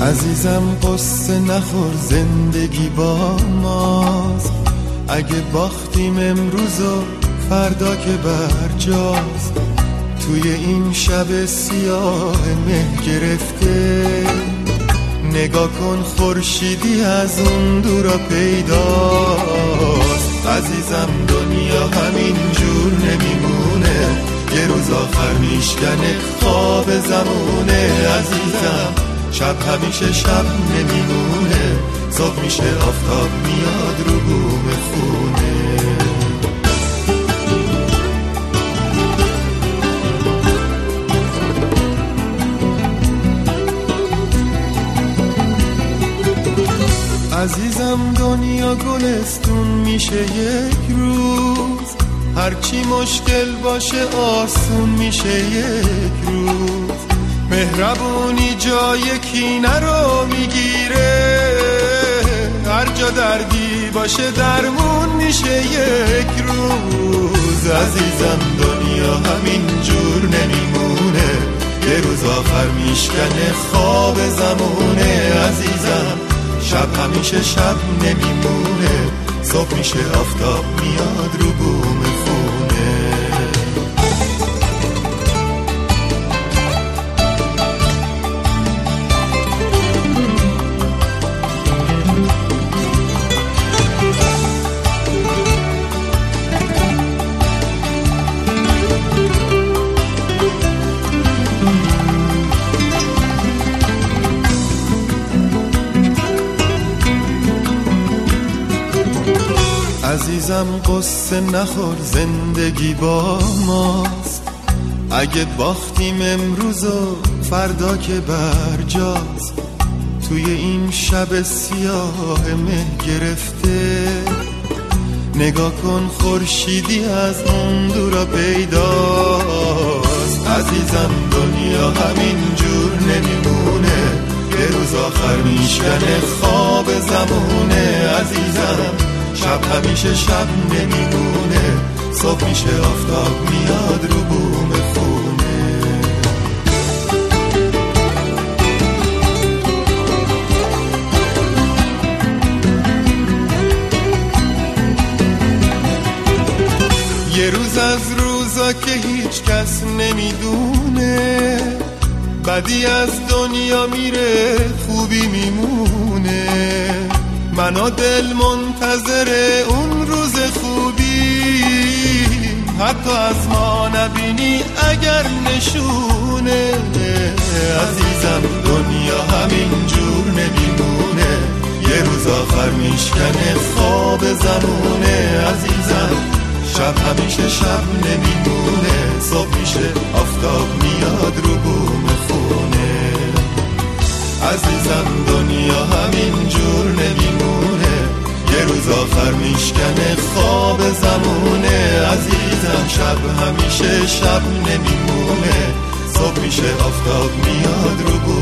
عزیزم قصه نخور، زندگی با ماست. اگه باختیم امروز و فردا که برجاست. توی این شب سیاه مه گرفته، نگاه کن خورشیدی از اون دورا پیداست. عزیزم دنیا همین جور نمیمونه، یه روز آخر میشکنه خواب زمونه. عزیزم شب همیشه شب نمیمونه، صبح میشه آفتاب میاد رو بوم خونه. عزیزم دنیا گلستون میشه یک روز، هرچی مشکل باشه آسون میشه یک روز. مهربونی جای کینه رو میگیره، هر جا دردی باشه درمون میشه یک روز. عزیزم دنیا همین جور نمیمونه، یه روز آخر میشکنه خواب زمونه. عزیزم شب همیشه شب نمیمونه، صبح میشه آفتاب میاد رو بوم خونه. عزیزم قصه نخور، زندگی با ماست. اگه باختیم امروز و فردا که برجاست. توی این شب سیاه مه گرفته، نگاه کن خورشیدی از اون دورا پیداست. عزیزم دنیا همین جور نمیمونه، یه روز آخر میشکنه خواب زمونه. عزیزم شب همیشه شب نمیمونه، صبح میشه آفتاب میاد رو بوم خونه. یه روز از روزا که هیچ کس نمیدونه، بدی از دنیا میره خوبی میمونه. من و دل منتظر اون روز خوبی، حتی از ما نبینی اگر نشونه. عزیزم دنیا همین جور نمیمونه، یه روز آخر میشکنه خواب زمونه. عزیزم شب همیشه شب نمیمونه، صبح میشه آفتاب میاد رو بوم خونه. عزیزم دنیا همین جور نمیمونه، یه روز آخر میشکنه خواب زمونه. عزیزم شب همیشه شب نمیمونه، صبح میشه آفتاب میاد رو بوم